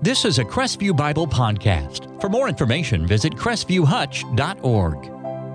This is a Crestview Bible podcast. For more information, visit crestview.hutch.org.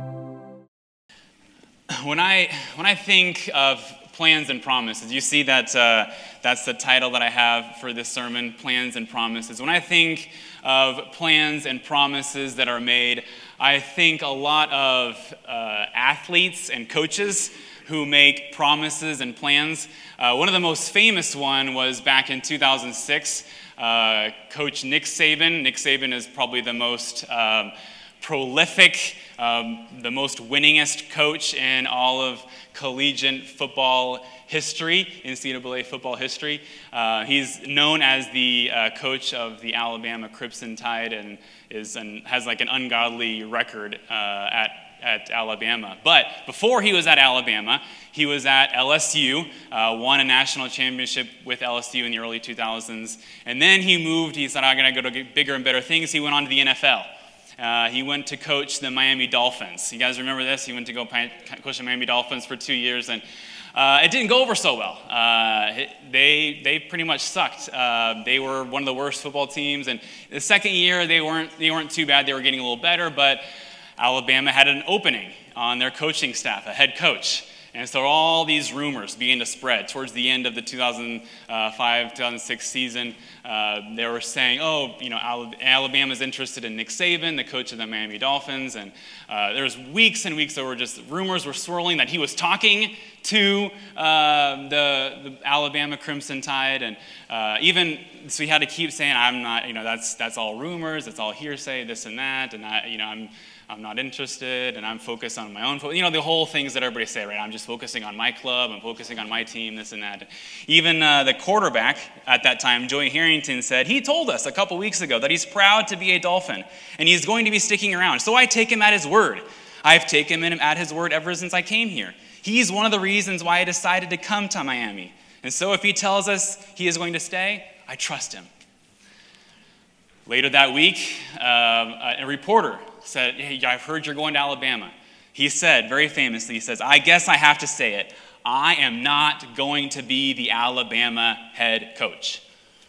When I think of plans and promises, you see that that's the title that I have for this sermon, Plans and Promises. When I think of plans and promises that are made, I think a lot of athletes and coaches who make promises and plans. One of the most famous one was back in 2006. Coach Nick Saban. Nick Saban is probably the most prolific, the most winningest coach in all of collegiate football history, NCAA football history. He's known as the coach of the Alabama Crimson Tide and has like an ungodly record at Alabama. But before he was at Alabama, he was at LSU, won a national championship with LSU in the early 2000s. And then he said, I'm going to go to bigger and better things. He went on to the NFL. He went to coach the Miami Dolphins. You guys remember this? He went to go coach the Miami Dolphins for 2 years, and it didn't go over so well. They pretty much sucked. They were one of the worst football teams, and the second year they weren't too bad. They were getting a little better, but Alabama had an opening on their coaching staff, a head coach. And so all these rumors began to spread. Towards the end of the 2005-2006 season, they were saying, Alabama's interested in Nick Saban, the coach of the Miami Dolphins. And there was weeks and weeks where rumors were swirling that he was talking to the Alabama Crimson Tide. And so he had to keep saying, I'm not, that's all rumors, it's all hearsay, this and that. And I'm not interested, and I'm focused on my own. The whole things that everybody say, right? I'm just focusing on my club, I'm focusing on my team, this and that. Even the quarterback at that time, Joey Harrington, said, he told us a couple weeks ago that he's proud to be a Dolphin, and he's going to be sticking around. So I take him at his word. I've taken him at his word ever since I came here. He's one of the reasons why I decided to come to Miami. And so if he tells us he is going to stay, I trust him. Later that week, a reporter said, hey, I've heard you're going to Alabama. He said, very famously, he says, I guess I have to say it, I am not going to be the Alabama head coach.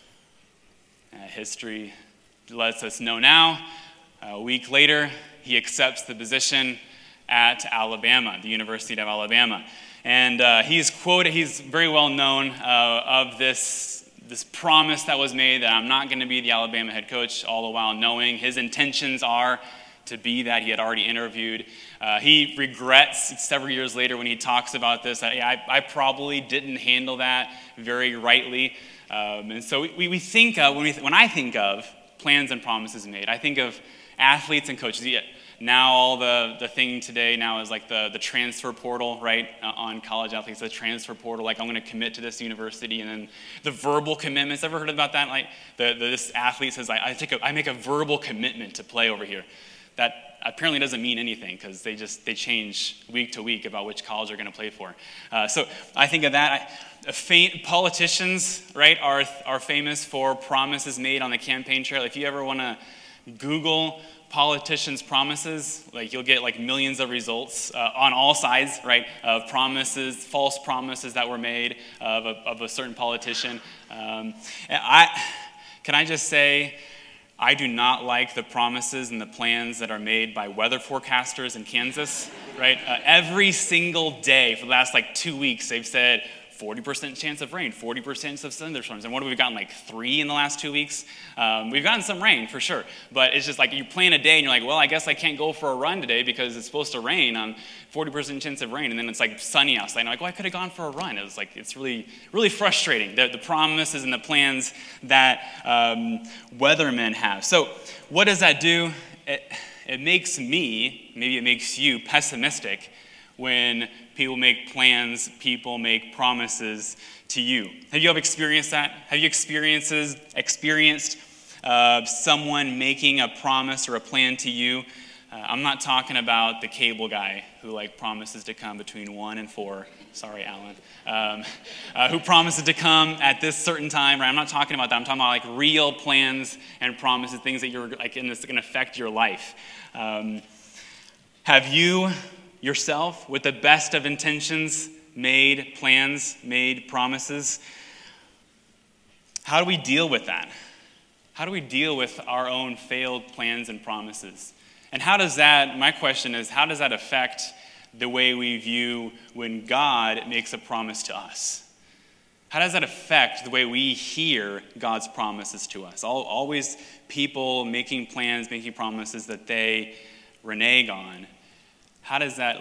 History lets us know now. A week later, he accepts the position at Alabama, the University of Alabama. And he's very well known of this promise that was made that I'm not going to be the Alabama head coach, all the while knowing his intentions are to be that. He had already interviewed. He regrets several years later when he talks about this, I probably didn't handle that very rightly. And so we think of, when I think of plans and promises made, I think of athletes and coaches. Now all the thing today now is like the transfer portal, right? On college athletes, the transfer portal, like I'm going to commit to this university, and then the verbal commitments. Ever heard about that? Like this athlete says, I make a verbal commitment to play over here. That apparently doesn't mean anything because they change week to week about which college they're going to play for. So I think of that. Politicians, right, are famous for promises made on the campaign trail. If you ever want to Google politicians' promises, like you'll get like millions of results on all sides, right, of promises, false promises that were made of a certain politician. Can I just say, I do not like the promises and the plans that are made by weather forecasters in Kansas, right? Every single day for the last 2 weeks, they've said 40% chance of rain, 40% of thunderstorms. And what have we gotten, 3 in the last 2 weeks? We've gotten some rain for sure, but it's just you plan a day and you're like, well, I guess I can't go for a run today because it's supposed to rain on 40% chance of rain, and then it's sunny outside. And I'm like, well, I could have gone for a run. It was it's really, really frustrating, the promises and the plans that weathermen have. So what does that do? It makes me, maybe it makes you pessimistic when people make plans, people make promises to you. Have you ever experienced that? Have you experienced someone making a promise or a plan to you? I'm not talking about the cable guy who promises to come between 1 and 4. Sorry, Alan. Who promises to come at this certain time, right? I'm not talking about that. I'm talking about real plans and promises, things that you're that's going to affect your life. Have you yourself, with the best of intentions, made plans, made promises? How do we deal with that? How do we deal with our own failed plans and promises? And how does that, my question is, how does that affect the way we view when God makes a promise to us? How does that affect the way we hear God's promises to us? Always people making plans, making promises that they renege on. How does that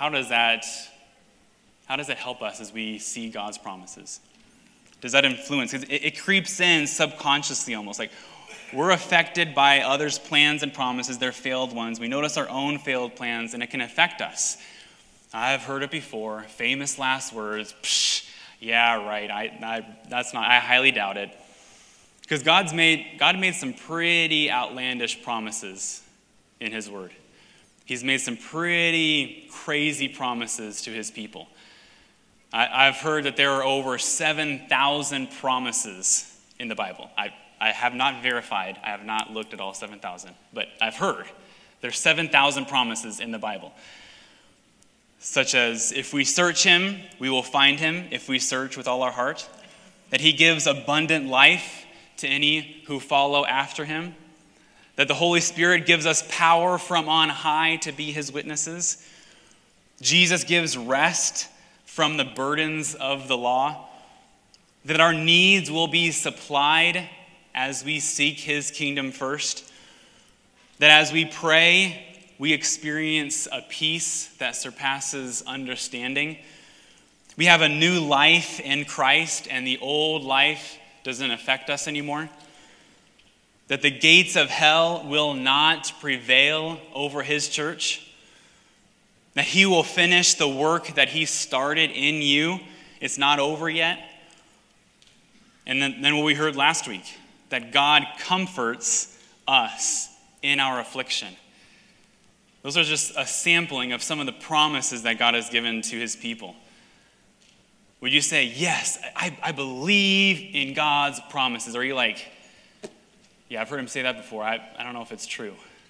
help us as we see God's promises? Does that influence? It creeps in subconsciously almost. Like we're affected by others' plans and promises, their failed ones. We notice our own failed plans, and it can affect us. I've heard it before. Famous last words. Psh, yeah, right. I highly doubt it. Because God made some pretty outlandish promises in his word. He's made some pretty crazy promises to his people. I've heard that there are over 7,000 promises in the Bible. I have not verified. I have not looked at all 7,000. But I've heard there's 7,000 promises in the Bible. Such as, if we search him, we will find him if we search with all our heart. That he gives abundant life to any who follow after him. That the Holy Spirit gives us power from on high to be his witnesses. Jesus gives rest from the burdens of the law. That our needs will be supplied as we seek his kingdom first. That as we pray, we experience a peace that surpasses understanding. We have a new life in Christ, and the old life doesn't affect us anymore. That the gates of hell will not prevail over his church. That he will finish the work that he started in you. It's not over yet. And then what we heard last week, that God comforts us in our affliction. Those are just a sampling of some of the promises that God has given to his people. Would you say, yes, I believe in God's promises? Or are you like, yeah, I've heard him say that before. I don't know if it's true.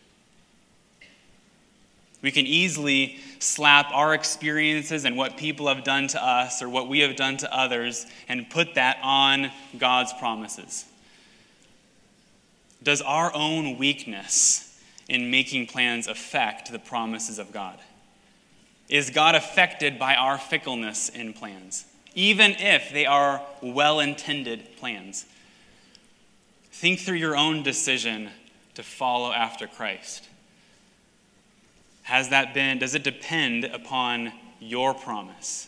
We can easily slap our experiences and what people have done to us or what we have done to others and put that on God's promises. Does our own weakness in making plans affect the promises of God? Is God affected by our fickleness in plans, even if they are well-intended plans? Think through your own decision to follow after Christ. Does it depend upon your promise?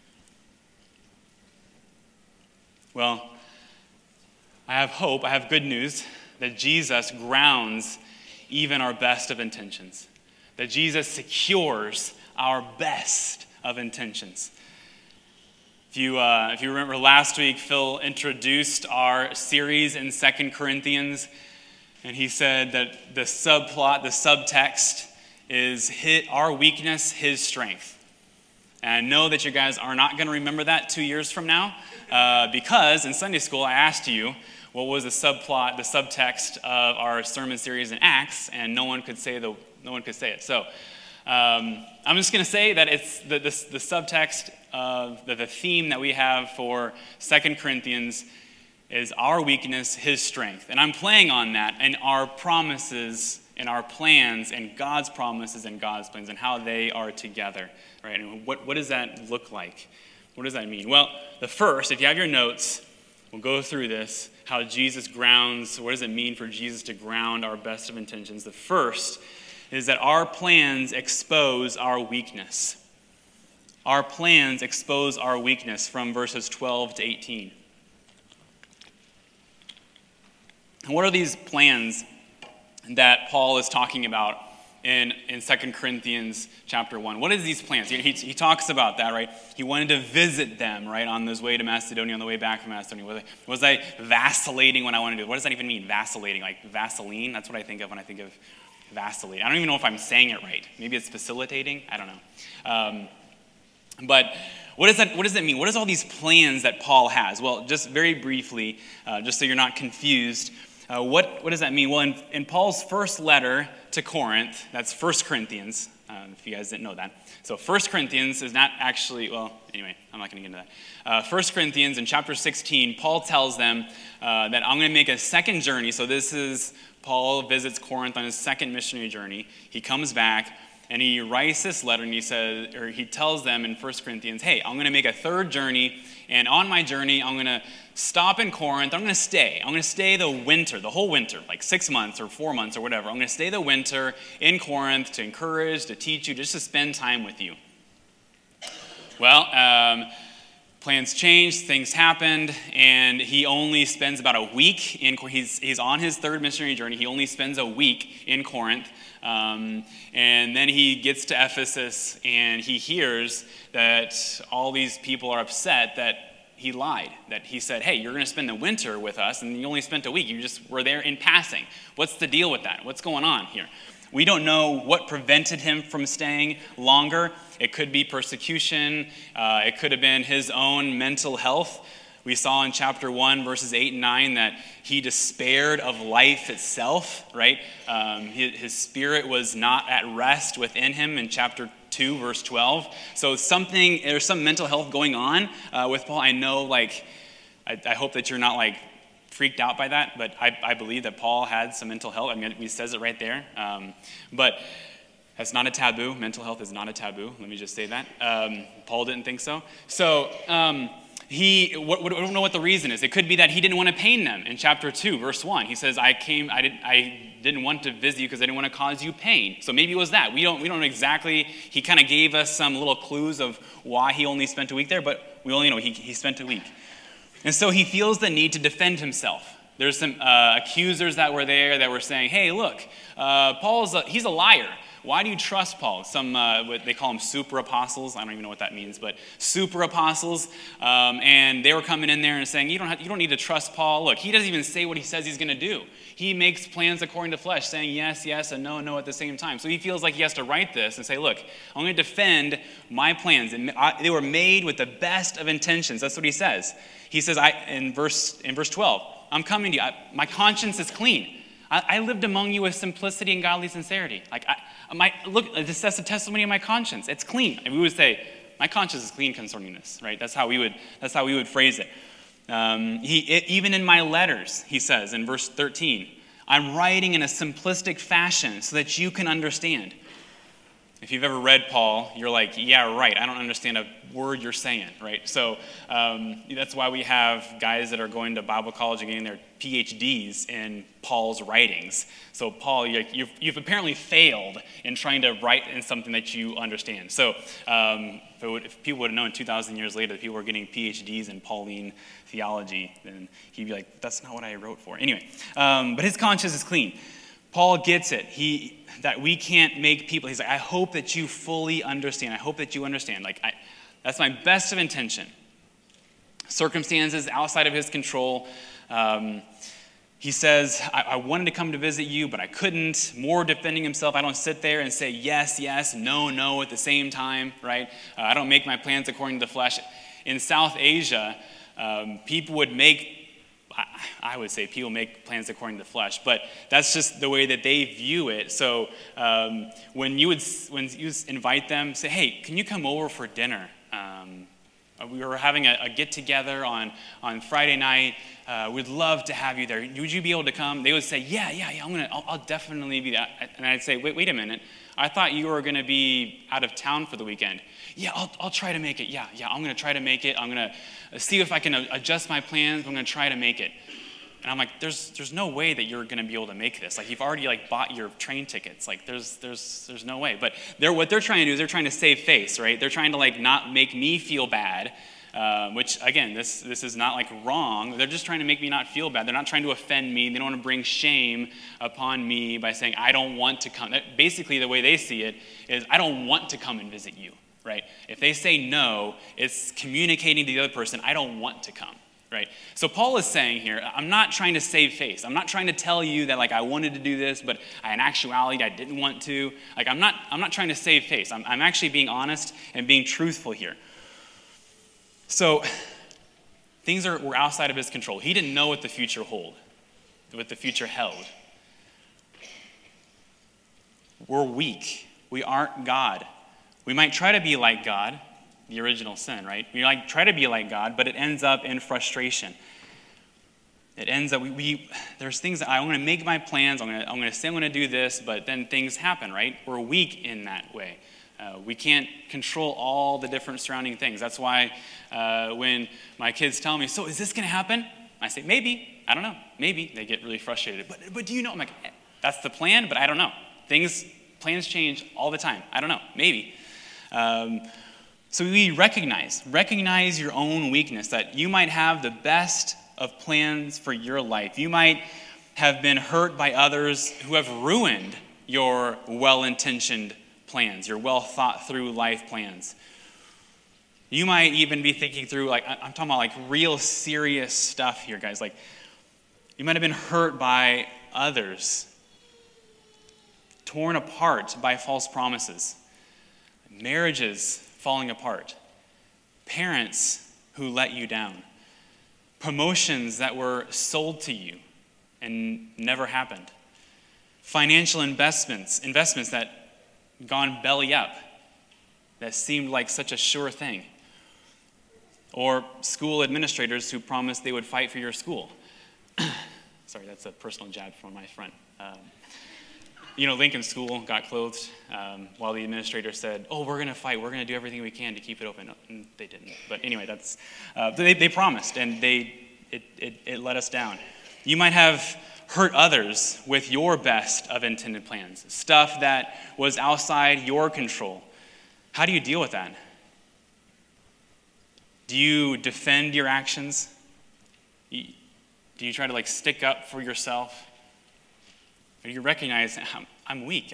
Well, I have hope, I have good news, that Jesus grounds even our best of intentions. That Jesus secures our best of intentions. If you remember last week, Phil introduced our series in 2 Corinthians, and he said that the subtext is our weakness, his strength. And I know that you guys are not going to remember that 2 years from now, because in Sunday school I asked you, what was the subtext of our sermon series in Acts, and no one could say it. So I'm just going to say that it's the subtext of the theme that we have for 2 Corinthians is our weakness, his strength. And I'm playing on that and our promises and our plans and God's promises and God's plans and how they are together, right? And what does that look like? What does that mean? Well, the first, if you have your notes, we'll go through this, how Jesus grounds, what does it mean for Jesus to ground our best of intentions? The first is that our plans expose our weakness. Our plans expose our weakness from verses 12 to 18. And what are these plans that Paul is talking about in 2 Corinthians chapter 1? What is these plans? He talks about that, right? He wanted to visit them, right, on his way to Macedonia, on the way back from Macedonia. Was I vacillating when I wanted to do it? What does that even mean, vacillating? Like Vaseline? That's what I think of when I think of vacillate. I don't even know if I'm saying it right. Maybe it's facilitating? I don't know. But what does that mean? What is all these plans that Paul has? Well, just very briefly, just so you're not confused, What does that mean? Well, in Paul's first letter to Corinth, that's 1 Corinthians, if you guys didn't know that. So 1 Corinthians is not actually, well, anyway, I'm not going to get into that. 1 Corinthians in chapter 16, Paul tells them that I'm going to make a second journey. So this is, Paul visits Corinth on his second missionary journey. He comes back and he writes this letter and he tells them in 1 Corinthians, hey, I'm going to make a third journey, and on my journey, I'm going to stop in Corinth. I'm going to stay the whole winter, like 6 months or 4 months or whatever. I'm going to stay the winter in Corinth to encourage, to teach you, just to spend time with you. Well, plans changed, things happened, and he only spends about a week he's on his third missionary journey. He only spends a week in Corinth. And then he gets to Ephesus and he hears that all these people are upset that he lied, that he said, hey, you're going to spend the winter with us and you only spent a week. You just were there in passing. What's the deal with that? What's going on here? We don't know what prevented him from staying longer. It could be persecution. It could have been his own mental health. We saw in chapter 1, verses 8 and 9, that he despaired of life itself, right? His spirit was not at rest within him in chapter 2, verse 12. So there's some mental health going on with Paul. I know, I hope that you're not, freaked out by that, but I believe that Paul had some mental health. I mean, he says it right there. But that's not a taboo. Mental health is not a taboo. Let me just say that. Paul didn't think so. So, we don't know what the reason is. It could be that he didn't want to pain them. In chapter 2, verse 1, he says, I didn't want to visit you because I didn't want to cause you pain. So maybe it was that. We don't know exactly. He kind of gave us some little clues of why he only spent a week there, but we only know he spent a week. And so he feels the need to defend himself. There's some accusers that were there that were saying, hey, look, he's a liar. Why do you trust Paul? Some, they call them super apostles. I don't even know what that means, but super apostles. And they were coming in there and saying, you don't need to trust Paul. Look, he doesn't even say what he says he's going to do. He makes plans according to flesh, saying yes, yes, and no, no at the same time. So he feels like he has to write this and say, look, I'm going to defend my plans. And they were made with the best of intentions. That's what he says. He says, in verse 12, I'm coming to you. My conscience is clean. I lived among you with simplicity and godly sincerity. That's the testimony of my conscience. It's clean. And we would say, my conscience is clean concerning this, right? That's how we would phrase it. Even in my letters, he says in verse 13, I'm writing in a simplistic fashion so that you can understand. If you've ever read Paul, you're like, yeah, right, I don't understand a word you're saying, right? So that's why we have guys that are going to Bible college and getting their PhDs in Paul's writings. So Paul, you've apparently failed in trying to write in something that you understand. So if people would have known 2,000 years later that people were getting PhDs in Pauline theology, then he'd be like, that's not what I wrote for. Anyway, but his conscience is clean. Paul gets it. That we can't make people. He's like, I hope that you fully understand. I hope that you understand. That's my best of intention. Circumstances outside of his control. He says, I wanted to come to visit you, but I couldn't. More defending himself. I don't sit there and say yes, yes, no, no at the same time, right? I don't make my plans according to the flesh. In South Asia, people would make, I would say people make plans according to the flesh, but that's just the way that they view it. So when you invite them, say, hey, can you come over for dinner? We were having a get-together on Friday night. We'd love to have you there. Would you be able to come? They would say, yeah, I'll definitely be there. And I'd say, wait a minute. I thought you were going to be out of town for the weekend. Yeah, I'll try to make it. Yeah, I'm going to try to make it. I'm going to see if I can adjust my plans. I'm going to try to make it. And I'm like, there's no way that you're going to be able to make this. You've already bought your train tickets. There's no way. But what they're trying to do is they're trying to save face, right? They're trying to not make me feel bad, which again, this is not wrong. They're just trying to make me not feel bad. They're not trying to offend me. They don't want to bring shame upon me by saying I don't want to come. Basically, the way they see it is I don't want to come and visit you, right? If they say no, it's communicating to the other person I don't want to come. Right? So Paul is saying here, I'm not trying to save face. I'm not trying to tell you that I wanted to do this, but in actuality I didn't want to. I'm not trying to save face. I'm actually being honest and being truthful here. So things were outside of his control. He didn't know what the future hold. what the future held. We're weak. We aren't God. We might try to be like God, the original sin, right? We try to be like God, but it ends up in frustration. It ends up, there's things that I want to make my plans, I'm going to say I'm going to do this, but then things happen, right? We're weak in that way. We can't control all the different surrounding things. That's why when my kids tell me, so is this going to happen? I say, maybe. I don't know. Maybe. They get really frustrated. But do you know? I'm like, that's the plan, but I don't know. Plans change all the time. I don't know. Maybe. So we recognize your own weakness, that you might have the best of plans for your life. You might have been hurt by others who have ruined your well-intentioned plans, your well-thought-through life plans. You might even be thinking through, I'm talking about real serious stuff here, guys. You might have been hurt by others, torn apart by false promises, marriages falling apart, parents who let you down, promotions that were sold to you and never happened, financial investments that gone belly up, that seemed like such a sure thing, or school administrators who promised they would fight for your school. Sorry, that's a personal jab from my friend. Lincoln School got closed while the administrator said, we're going to fight. We're going to do everything we can to keep it open. And they didn't. But anyway, they promised, and it let us down. You might have hurt others with your best of intended plans, stuff that was outside your control. How do you deal with that? Do you defend your actions? Do you try to stick up for yourself? Or do you recognize I'm weak?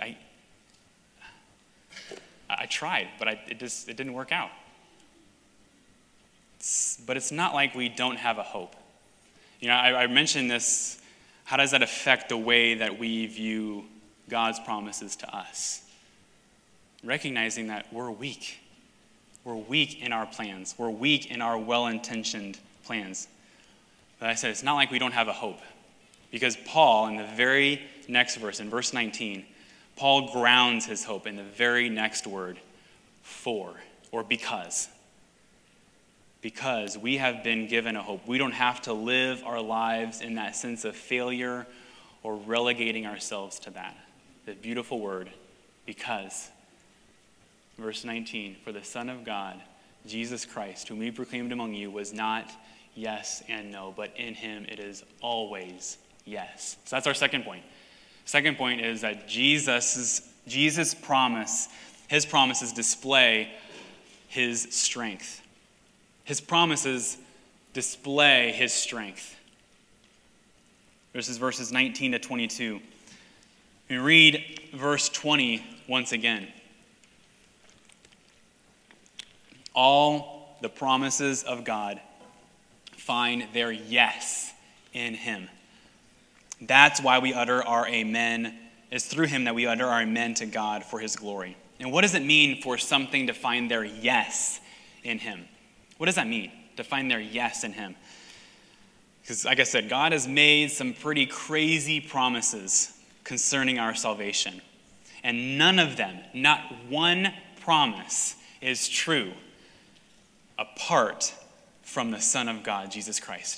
I tried, but it didn't work out. But it's not like we don't have a hope. I mentioned this. How does that affect the way that we view God's promises to us? Recognizing that we're weak. We're weak in our plans. We're weak in our well-intentioned plans. But I said, it's not like we don't have a hope. Because Paul, in the very next verse, in verse 19, Paul grounds his hope in the very next word, for, or because. Because we have been given a hope. We don't have to live our lives in that sense of failure or relegating ourselves to that. The beautiful word, because. Verse 19, for the Son of God, Jesus Christ, whom we proclaimed among you, was not yes and no, but in him it is always yes. So that's our second point. Second point is that Jesus' promise, his promises display his strength. His promises display his strength. This is verses 19 to 22. We read verse 20 once again. All the promises of God find their yes in him. That's why we utter our amen. It's through him that we utter our amen to God for his glory. And what does it mean for something to find their yes in him? What does that mean, to find their yes in him? Because, like I said, God has made some pretty crazy promises concerning our salvation. And none of them, not one promise, is true apart from the Son of God, Jesus Christ.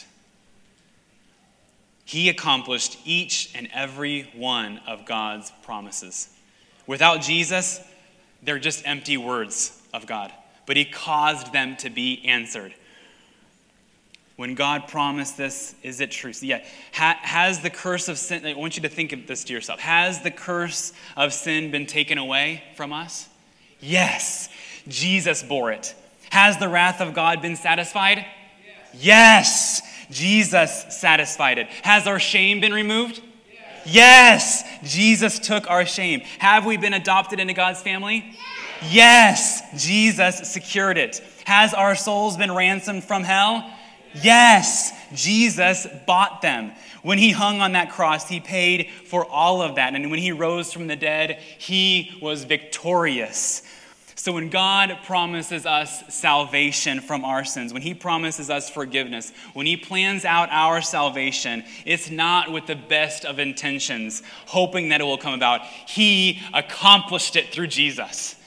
He accomplished each and every one of God's promises. Without Jesus, they're just empty words of God. But he caused them to be answered. When God promised this, is it true? So yeah, has the curse of sin, I want you to think of this to yourself. Has the curse of sin been taken away from us? Yes, Jesus bore it. Has the wrath of God been satisfied? Yes, Jesus satisfied it. Has our shame been removed? Yes, Jesus took our shame. Have we been adopted into God's family? Yes, Jesus secured it. Has our souls been ransomed from hell? Yes, Jesus bought them. When he hung on that cross, he paid for all of that. And when he rose from the dead, he was victorious. So when God promises us salvation from our sins, when he promises us forgiveness, when he plans out our salvation, it's not with the best of intentions, hoping that it will come about. He accomplished it through Jesus.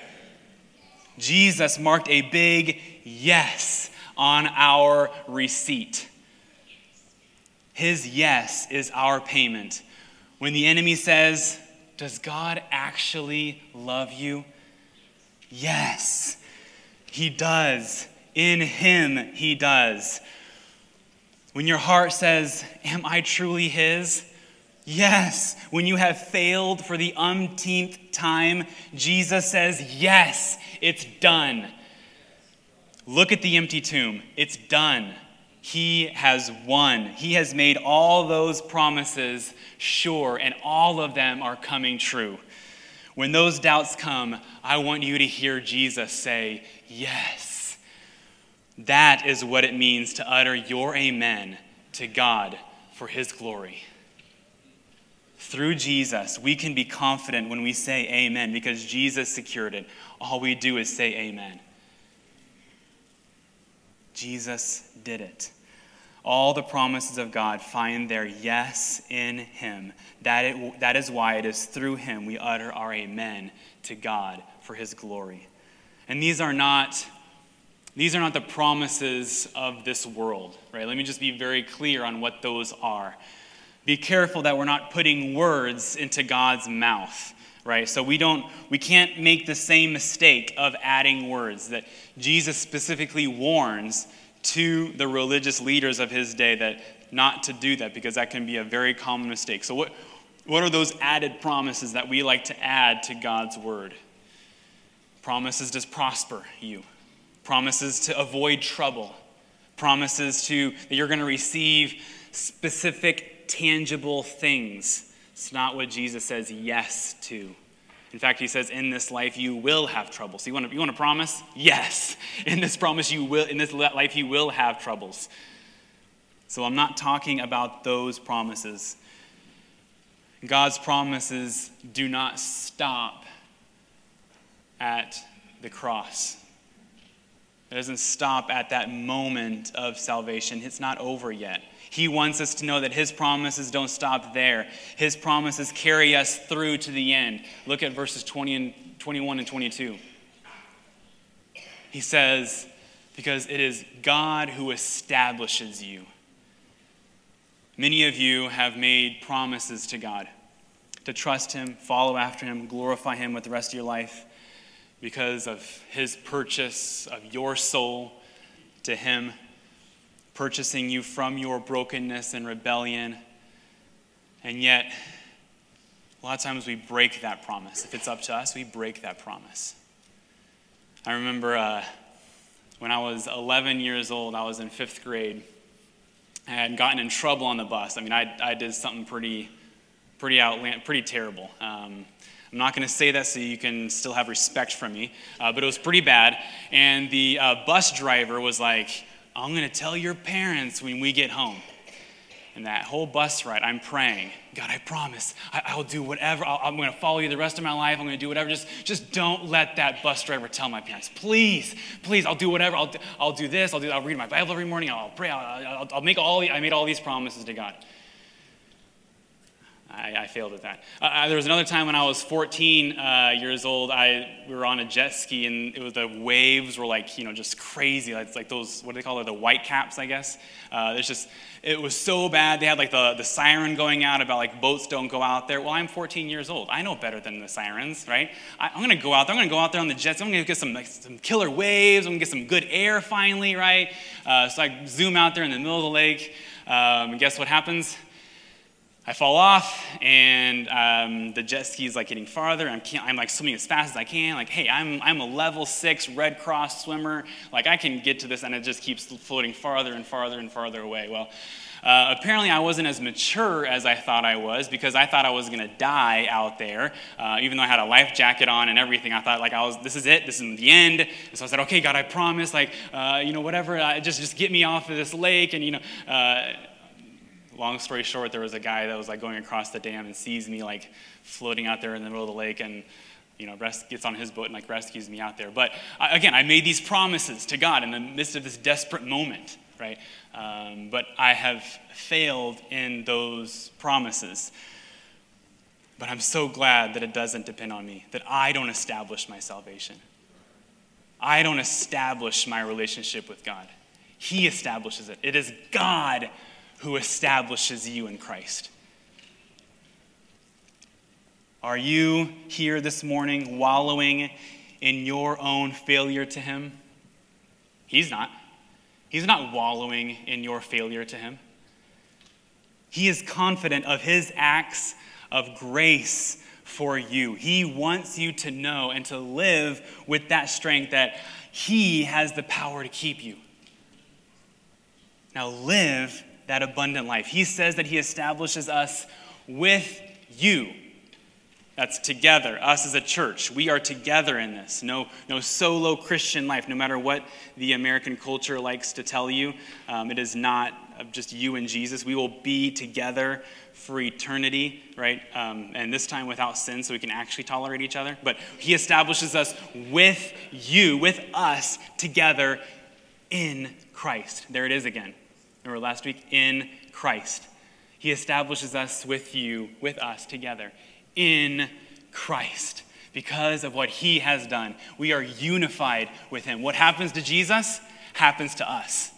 Jesus marked a big yes on our receipt. His yes is our payment. When the enemy says, "Does God actually love you?" Yes, he does. In him, he does. When your heart says, "Am I truly his?" Yes. When you have failed for the umpteenth time, Jesus says, "Yes, it's done." Look at the empty tomb. It's done. He has won. He has made all those promises sure, and all of them are coming true. When those doubts come, I want you to hear Jesus say, "Yes." That is what it means to utter your amen to God for his glory. Through Jesus, we can be confident when we say amen because Jesus secured it. All we do is say amen. Jesus did it. All the promises of God find their yes in him. That is why it is through him we utter our amen to God for his glory. And these are not the promises of this world, right? Let me just be very clear on what those are. Be careful that we're not putting words into God's mouth, right? So we can't make the same mistake of adding words that Jesus specifically warns to the religious leaders of his day that not to do that, because that can be a very common mistake. So what are those added promises that we like to add to God's word? Promises to prosper you. Promises to avoid trouble. Promises that you're going to receive specific, tangible things. It's not what Jesus says yes to. In fact, he says, in this life you will have trouble. So you want to promise? Yes. In this life you will have troubles. So I'm not talking about those promises. God's promises do not stop at the cross. It doesn't stop at that moment of salvation. It's not over yet. He wants us to know that his promises don't stop there. His promises carry us through to the end. Look at verses 21 and 22. He says, because it is God who establishes you. Many of you have made promises to God to trust him, follow after him, glorify him with the rest of your life because of his purchase of your soul to him, purchasing you from your brokenness and rebellion. And yet, a lot of times we break that promise. If it's up to us, we break that promise. I remember when I was 11 years old, I was in 5th grade. I had gotten in trouble on the bus. I mean, I did something pretty terrible. I'm not going to say that so you can still have respect from me, but it was pretty bad. And the bus driver was like, "I'm going to tell your parents when we get home." And that whole bus ride, I'm praying, "God, I promise, I'll do whatever. I'm going to follow you the rest of my life. I'm going to do whatever. Just don't let that bus driver tell my parents. Please, I'll do whatever. I'll do this. I'll read my Bible every morning. I'll pray. I made all these promises to God." I failed at that. There was another time when I was 14 years old. We were on a jet ski, and the waves were just crazy. It's like those, what do they call it, the white caps, I guess. It was so bad. They had the siren going out about boats don't go out there. Well, I'm 14 years old. I know better than the sirens, right? I'm going to go out there. I'm going to go out there on the jets. I'm going to get some killer waves. I'm going to get some good air finally, right? So I zoom out there in the middle of the lake. And guess what happens? I fall off, and the jet ski is getting farther. I'm swimming as fast as I can. Hey, I'm a level 6 Red Cross swimmer. I can get to this, and it just keeps floating farther and farther and farther away. Well, apparently I wasn't as mature as I thought I was, because I thought I was going to die out there. Even though I had a life jacket on and everything, I thought this is it. This is the end. And so I said, "Okay, God, I promise. Whatever. Just get me off of this lake." And long story short, there was a guy that was going across the dam and sees me floating out there in the middle of the lake, and gets on his boat and like rescues me out there. But again, I made these promises to God in the midst of this desperate moment, right? But I have failed in those promises. But I'm so glad that it doesn't depend on me, that I don't establish my salvation. I don't establish my relationship with God. He establishes it. It is God who establishes you in Christ. Are you here this morning wallowing in your own failure to him? He's not. He's not wallowing in your failure to him. He is confident of his acts of grace for you. He wants you to know and to live with that strength that he has the power to keep you. Now live that abundant life. He says that he establishes us with you. That's together, us as a church. We are together in this. No solo Christian life, no matter what the American culture likes to tell you. It is not just you and Jesus. We will be together for eternity, right? And this time without sin, so we can actually tolerate each other. But he establishes us with you, with us, together in Christ. There it is again. Remember last week? In Christ. He establishes us with you, with us, together in Christ. Because of what he has done, we are unified with him. What happens to Jesus happens to us.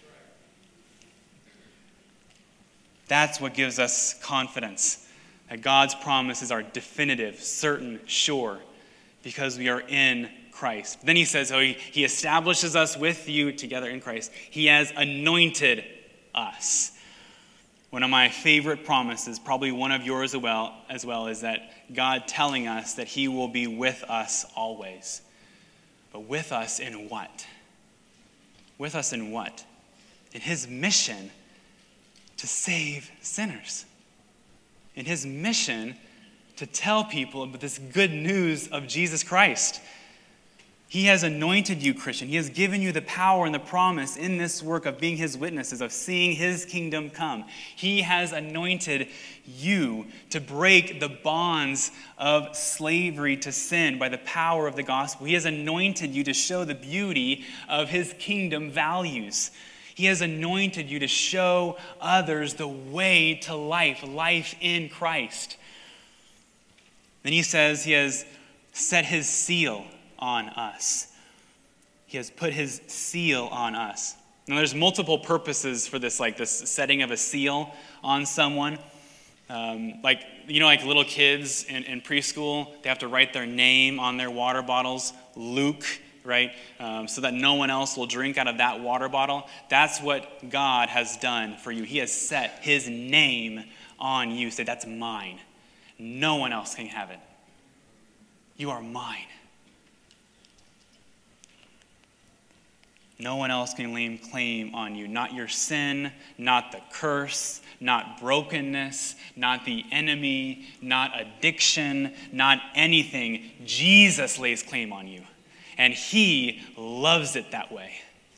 That's what gives us confidence that God's promises are definitive, certain, sure, because we are in Christ. Then he says, he establishes us with you together in Christ. He has anointed us. One of my favorite promises, probably one of yours as well, is that God telling us that he will be with us always. But with us in what? With us in what? In his mission to save sinners. In his mission to tell people about this good news of Jesus Christ. He has anointed you, Christian. He has given you the power and the promise in this work of being his witnesses, of seeing his kingdom come. He has anointed you to break the bonds of slavery to sin by the power of the gospel. He has anointed you to show the beauty of his kingdom values. He has anointed you to show others the way to life in Christ. Then he says he has set his seal on us. He has put his seal on us. Now there's multiple purposes for this, like this setting of a seal on someone. Like little kids in preschool, they have to write their name on their water bottles, Luke, right? So that no one else will drink out of that water bottle. That's what God has done for you. He has set his name on you. Say, that's mine. No one else can have it. You are mine. No one else can lay claim on you. Not your sin, not the curse, not brokenness, not the enemy, not addiction, not anything. Jesus lays claim on you. And he loves it that way.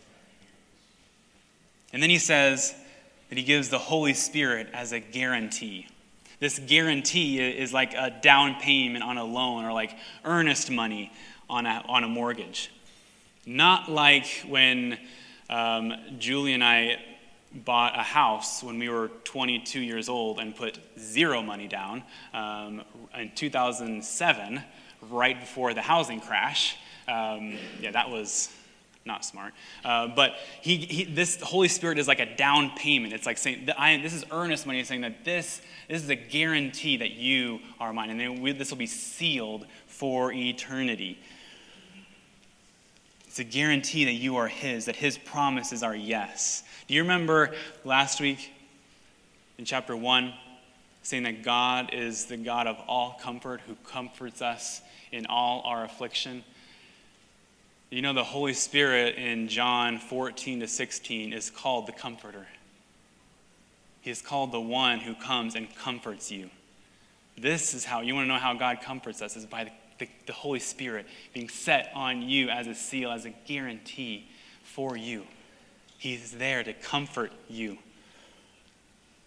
And then he says that he gives the Holy Spirit as a guarantee. This guarantee is like a down payment on a loan or like earnest money on a mortgage. Not like when Julie and I bought a house when we were 22 years old and put zero money down in 2007, right before the housing crash. That was not smart. But this Holy Spirit is like a down payment. It's like saying, this is earnest money. It's saying that this is a guarantee that you are mine. And then this will be sealed for eternity. It's a guarantee that you are his, that his promises are yes. Do you remember last week in chapter 1 saying that God is the God of all comfort who comforts us in all our affliction? You know, the Holy Spirit in John 14-16 is called the Comforter. He is called the one who comes and comforts you. This is how, you want to know how God comforts us, is by the Holy Spirit being set on you as a seal, as a guarantee for you. He's there to comfort you.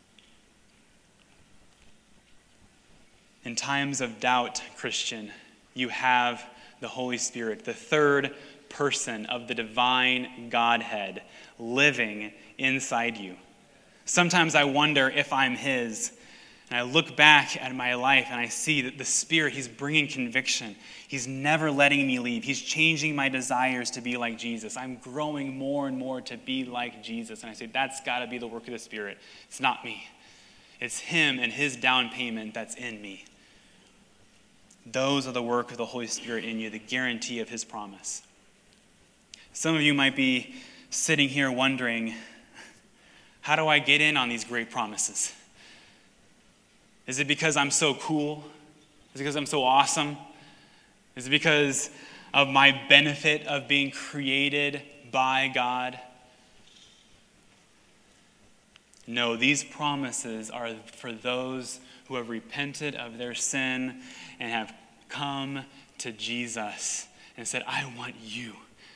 In times of doubt, Christian, you have the Holy Spirit, the third person of the divine Godhead living inside you. Sometimes I wonder if I'm his. And I look back at my life and I see that the Spirit, he's bringing conviction. He's never letting me leave. He's changing my desires to be like Jesus. I'm growing more and more to be like Jesus. And I say, that's got to be the work of the Spirit. It's not me. It's him and his down payment that's in me. Those are the work of the Holy Spirit in you, the guarantee of his promise. Some of you might be sitting here wondering, how do I get in on these great promises? Is it because I'm so cool? Is it because I'm so awesome? Is it because of my benefit of being created by God? No, these promises are for those who have repented of their sin and have come to Jesus and said, I want you.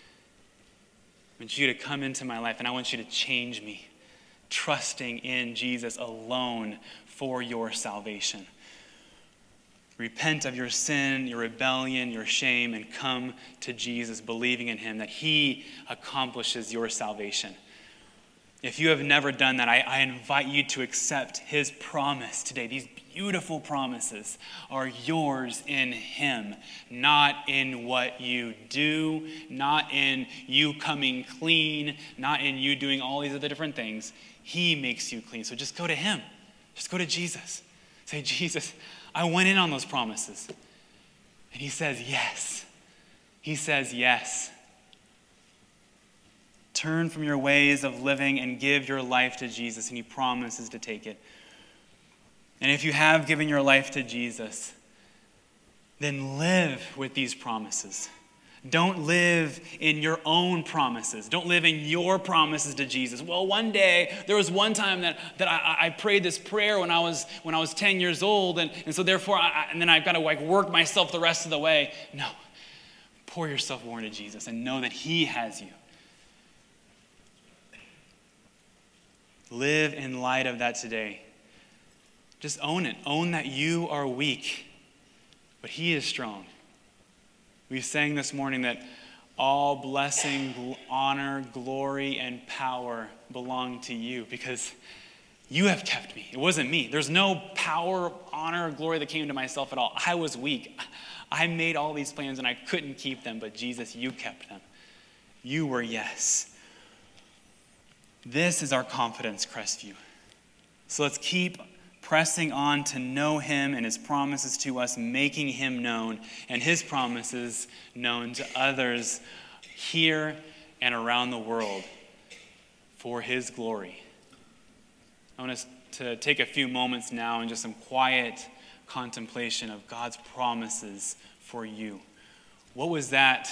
I want you to come into my life and I want you to change me, trusting in Jesus alone for your salvation. Repent of your sin, your rebellion, your shame, and come to Jesus, believing in him that he accomplishes your salvation. If you have never done that, I invite you to accept his promise today. These beautiful promises are yours in him, not in what you do, not in you coming clean, not in you doing all these other different things. He makes you clean. So just go to him. Just go to Jesus. Say, Jesus, I went in on those promises. And he says, yes. He says, yes. Turn from your ways of living and give your life to Jesus, and he promises to take it. And if you have given your life to Jesus, then live with these promises. Don't live in your own promises. Don't live in your promises to Jesus. Well, one day, there was one time that I prayed this prayer when I was 10 years old, and so therefore, and then I've got to work myself the rest of the way. No. Pour yourself more into Jesus and know that he has you. Live in light of that today. Just own it. Own that you are weak, but he is strong. We sang this morning that all blessing, honor, glory, and power belong to you because you have kept me. It wasn't me. There's no power, honor, or glory that came to myself at all. I was weak. I made all these plans and I couldn't keep them, but Jesus, you kept them. You were yes. This is our confidence, Crestview. So let's keep pressing on to know him and his promises to us, making him known and his promises known to others here and around the world for his glory. I want us to take a few moments now and just some quiet contemplation of God's promises for you. What was that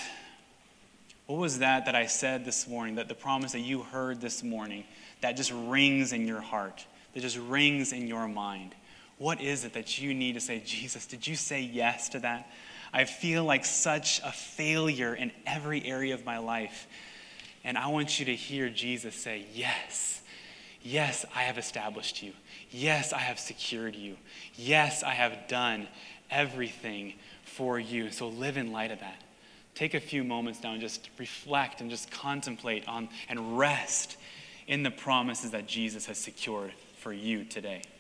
I said this morning, that the promise that you heard this morning, that just rings in your heart, that just rings in your mind? What is it that you need to say, Jesus, did you say yes to that? I feel like such a failure in every area of my life. And I want you to hear Jesus say, yes. Yes, I have established you. Yes, I have secured you. Yes, I have done everything for you. So live in light of that. Take a few moments now and just reflect and just contemplate on and rest in the promises that Jesus has secured for you today.